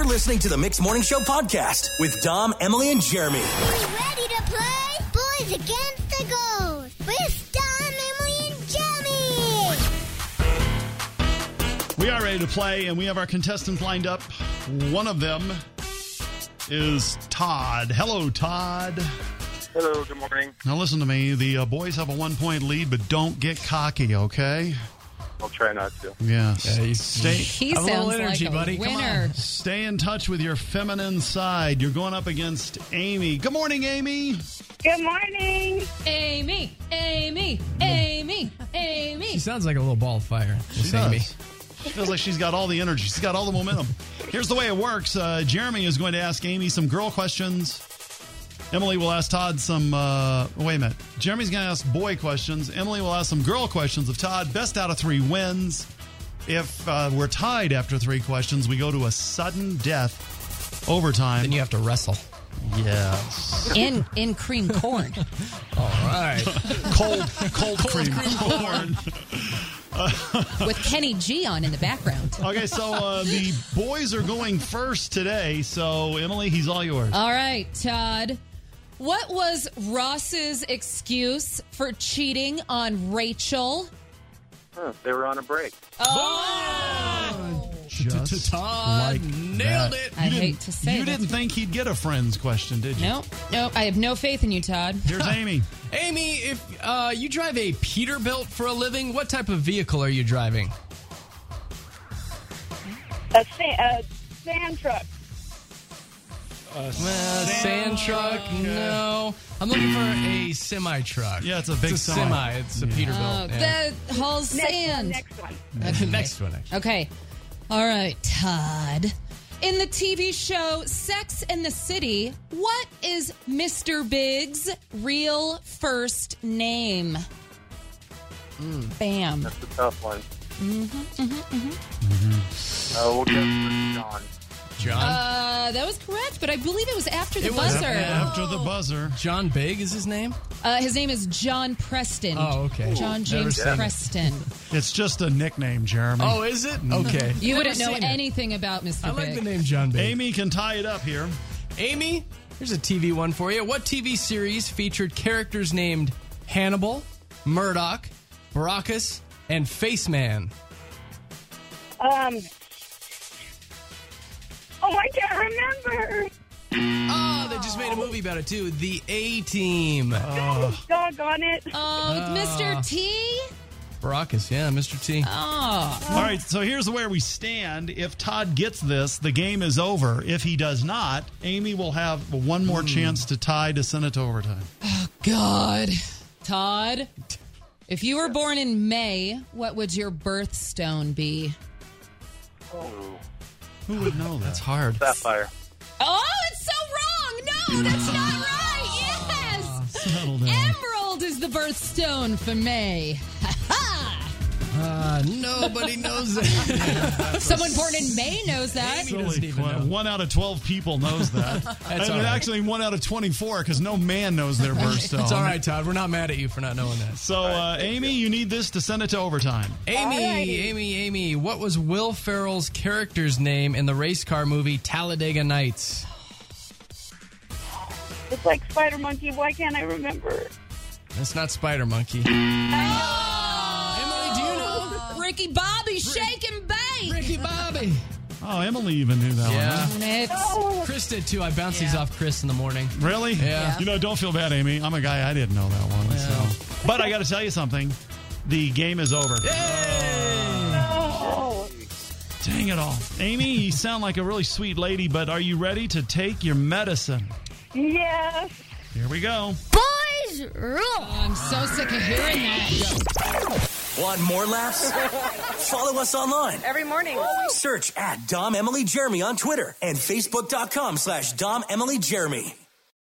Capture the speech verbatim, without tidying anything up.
You're listening to the Mixed Morning Show podcast with Dom, Emily, and Jeremy. Are you ready to play? Boys Against the Girls with Dom, Emily, and Jeremy. We are ready to play, and we have our contestants lined up. One of them is Todd. Hello, Todd. Hello, good morning. Now listen to me. The uh, boys have a one-point lead, but don't get cocky, okay? I'll try not to. Yes. Yeah, he's- Stay, He Have a little sounds energy, like a buddy. Come winner. stay in touch with your feminine side. You're going up against Amy. Good morning, Amy. Good morning. Amy, Amy, Amy, Amy. She sounds like a little ball of fire. She Miss does. Amy. She feels like she's got all the energy. She's got all the momentum. Here's the way it works. Uh, Jeremy is going to ask Amy some girl questions. Emily will ask Todd some... Uh, wait a minute. Jeremy's going to ask boy questions. Emily will ask some girl questions of Todd. Best out of three wins. If uh, we're tied after three questions, we go to a sudden death overtime. Then you have to wrestle. Yes. In in cream corn. All right. Cold, cold, cream, corn. With Kenny G on in the background. Okay, so uh, the boys are going first today. So, Emily, he's all yours. All right, Todd. What was Ross's excuse for cheating on Rachel? Huh, they were on a break. Oh! Just Todd like nailed that. it. I You hate didn't- to say You that. didn't think he'd get a friend's question, did you? Nope, nope. I have no faith in you, Todd. Here's Amy. Amy, if uh, you drive a Peterbilt for a living, what type of vehicle are you driving? A sand, a sand truck. Uh, sand truck? No. I'm looking for a semi truck. Yeah, it's a big it's a semi. semi. It's a Oh, Peterbilt. yeah. that hauls Next sand. one, next one. Okay. Next one, actually. Okay. All right, Todd. In the T V show Sex and the City, what is Mister Big's real first name? Bam. That's a tough one. Mm-hmm, mm-hmm, mm-hmm. Uh, we'll get John. John? Uh, that was correct, but I believe it was after the It was buzzer. After the buzzer. John Big is his name? Uh, his name is John Preston. Oh, okay. John Never James seen it. Preston. It's just a nickname, Jeremy. Oh, is it? Okay. You Never wouldn't know seen it. anything about Mister I like Big. the name John Big. Amy can tie it up here. Amy, here's a T V one for you. What T V series featured characters named Hannibal, Murdoch, Baracus, and Faceman? Um. Oh, I can't remember. Oh, they just made a movie about it, too. The A-Team. Doggone it. Oh, Mister T? Baracus, yeah, Mister T. Oh. All right, so here's where we stand. If Todd gets this, the game is over. If he does not, Amy will have one more chance to tie to send it to overtime. God. Todd, if you were born in May, what would your birthstone be? Who would know that? That's hard. Sapphire. Oh, it's so wrong. No, that's not right. Yes. Settle down. Emerald is the birthstone for May. Ha ha. Uh, nobody knows that. Someone born in May knows that. Amy doesn't even Well, know. one out of twelve people knows that. and all right. actually one out of twenty-four because no man knows their birthstone. It's all right, Todd. We're not mad at you for not knowing that. So, uh, Amy, you need this to send it to overtime. Amy, Alrighty. Amy, Amy, what was Will Ferrell's character's name in the race car movie Talladega Nights? It's like Spider Monkey. Why can't I remember? That's not Spider Monkey. Emily, do you know? Ricky Bobby, shake and bake. Ricky Bobby. Oh, Emily even knew that Yeah. one. Huh? It's, Oh, Chris did too. I bounced these Yeah. off Chris in the morning. Really? Yeah. You know, don't feel bad, Amy. I'm a guy. I didn't know that one. Well. So. But I got to tell you something. The game is over. oh. Dang it all. Amy, you sound like a really sweet lady, but are you ready to take your medicine? Yes. Here we go. Boys rule. I'm so sick of hearing that. Want more laughs? Follow us online. Every morning. Search at Dom, Emily, Jeremy on Twitter and Facebook.com slash Dom, Emily, Jeremy.